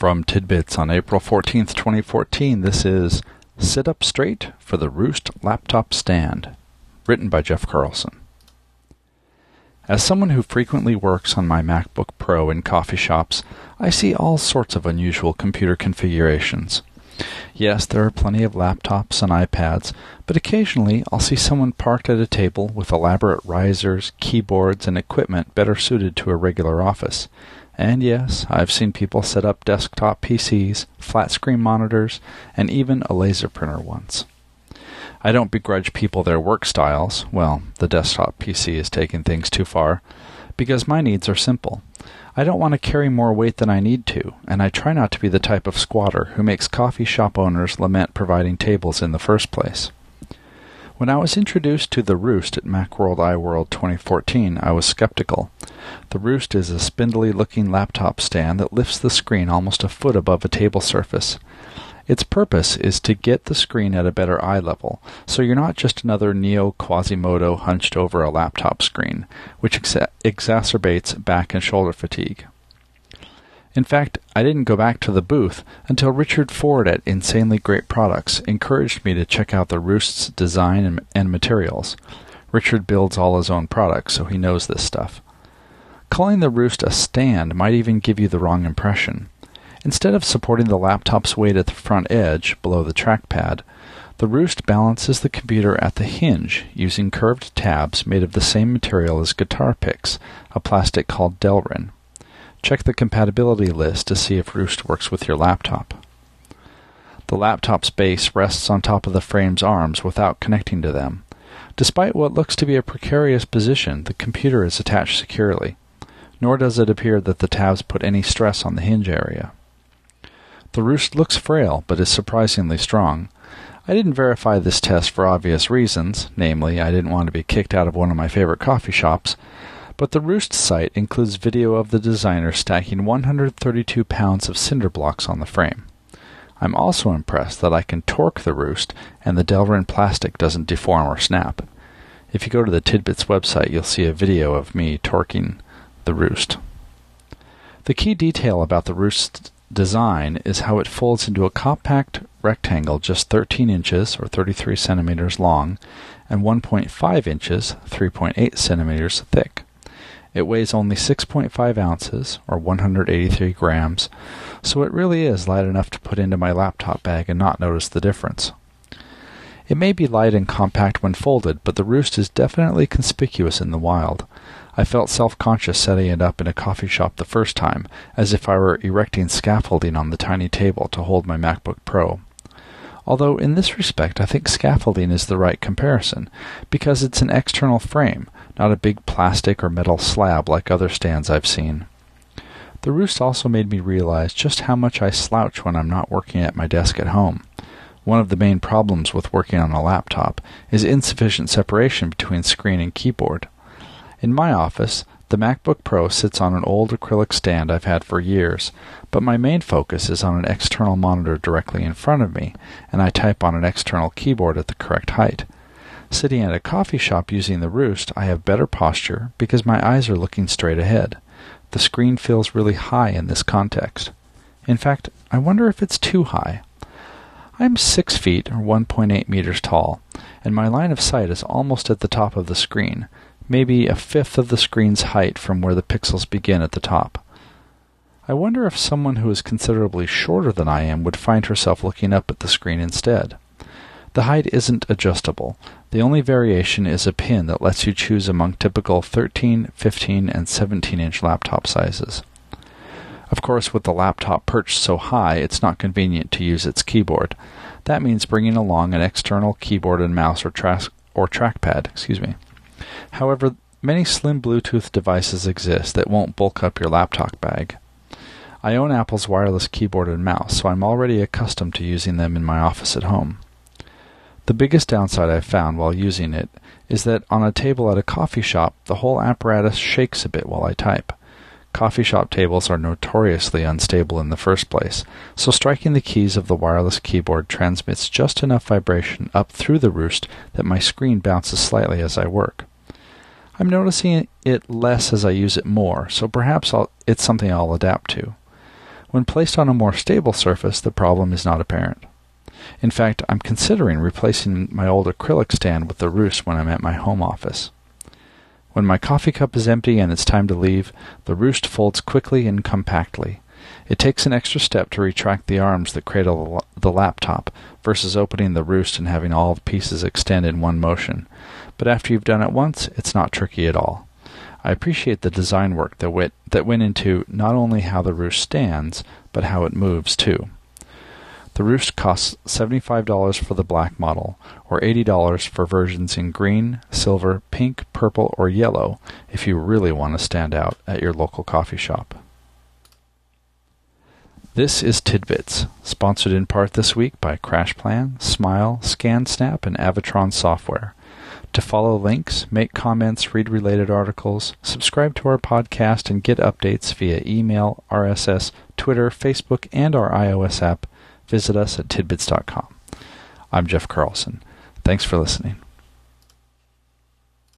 From Tidbits on April 14th, 2014, this is Sit Up Straight for the Roost Laptop Stand, written by Jeff Carlson. As someone who frequently works on my MacBook Pro in coffee shops, I see all sorts of unusual computer configurations. Yes, there are plenty of laptops and iPads, but occasionally I'll see someone parked at a table with elaborate risers, keyboards, and equipment better suited to a regular office. And yes, I've seen people set up desktop PCs, flat-screen monitors, and even a laser printer once. I don't begrudge people their work styles, well, the desktop PC is taking things too far, because my needs are simple. I don't want to carry more weight than I need to, and I try not to be the type of squatter who makes coffee shop owners lament providing tables in the first place. When I was introduced to the Roost at Macworld iWorld 2014, I was skeptical. The Roost is a spindly-looking laptop stand that lifts the screen almost a foot above a table surface. Its purpose is to get the screen at a better eye level, so you're not just another Neo Quasimodo hunched over a laptop screen, which exacerbates back and shoulder fatigue. In fact, I didn't go back to the booth until Richard Ford at Insanely Great Products encouraged me to check out the Roost's design and materials. Richard builds all his own products, so he knows this stuff. Calling the Roost a stand might even give you the wrong impression. Instead of supporting the laptop's weight at the front edge, below the trackpad, the Roost balances the computer at the hinge using curved tabs made of the same material as guitar picks, a plastic called Delrin. Check the compatibility list to see if Roost works with your laptop. The laptop's base rests on top of the frame's arms without connecting to them. Despite what looks to be a precarious position, the computer is attached securely, nor does it appear that the tabs put any stress on the hinge area. The Roost looks frail, but is surprisingly strong. I didn't verify this test for obvious reasons, namely, I didn't want to be kicked out of one of my favorite coffee shops, but the Roost site includes video of the designer stacking 132 pounds of cinder blocks on the frame. I'm also impressed that I can torque the Roost and the Delrin plastic doesn't deform or snap. If you go to the Tidbits website, you'll see a video of me torquing the Roost. The key detail about the Roost's design is how it folds into a compact rectangle just 13 inches or 33 centimeters long and 1.5 inches, 3.8 centimeters thick. It weighs only 6.5 ounces, or 183 grams, so it really is light enough to put into my laptop bag and not notice the difference. It may be light and compact when folded, but the Roost is definitely conspicuous in the wild. I felt self-conscious setting it up in a coffee shop the first time, as if I were erecting scaffolding on the tiny table to hold my MacBook Pro. Although in this respect I think scaffolding is the right comparison, because it's an external frame, not a big plastic or metal slab like other stands I've seen. The Roost also made me realize just how much I slouch when I'm not working at my desk at home. One of the main problems with working on a laptop is insufficient separation between screen and keyboard. In my office, the MacBook Pro sits on an old acrylic stand I've had for years, but my main focus is on an external monitor directly in front of me, and I type on an external keyboard at the correct height. Sitting at a coffee shop using the Roost, I have better posture because my eyes are looking straight ahead. The screen feels really high in this context. In fact, I wonder if it's too high. I'm 6 feet, or 1.8 meters tall, and my line of sight is almost at the top of the screen, maybe a fifth of the screen's height from where the pixels begin at the top. I wonder if someone who is considerably shorter than I am would find herself looking up at the screen instead. The height isn't adjustable. The only variation is a pin that lets you choose among typical 13, 15, and 17-inch laptop sizes. Of course, with the laptop perched so high, it's not convenient to use its keyboard. That means bringing along an external keyboard and mouse or trackpad. However, many slim Bluetooth devices exist that won't bulk up your laptop bag. I own Apple's wireless keyboard and mouse, so I'm already accustomed to using them in my office at home. The biggest downside I've found while using it is that on a table at a coffee shop, the whole apparatus shakes a bit while I type. Coffee shop tables are notoriously unstable in the first place, so striking the keys of the wireless keyboard transmits just enough vibration up through the Roost that my screen bounces slightly as I work. I'm noticing it less as I use it more, so perhaps it's something I'll adapt to. When placed on a more stable surface, the problem is not apparent. In fact, I'm considering replacing my old acrylic stand with the Roost when I'm at my home office. When my coffee cup is empty and it's time to leave, the Roost folds quickly and compactly. It takes an extra step to retract the arms that cradle the laptop versus opening the Roost and having all the pieces extend in one motion. But after you've done it once, it's not tricky at all. I appreciate the design work that went into not only how the Roost stands, but how it moves too. The Roost costs $75 for the black model, or $80 for versions in green, silver, pink, purple, or yellow if you really want to stand out at your local coffee shop. This is Tidbits, sponsored in part this week by CrashPlan, Smile, ScanSnap, and Avatron Software. To follow links, make comments, read related articles, subscribe to our podcast, and get updates via email, RSS, Twitter, Facebook, and our iOS app, visit us at tidbits.com. I'm Jeff Carlson. Thanks for listening.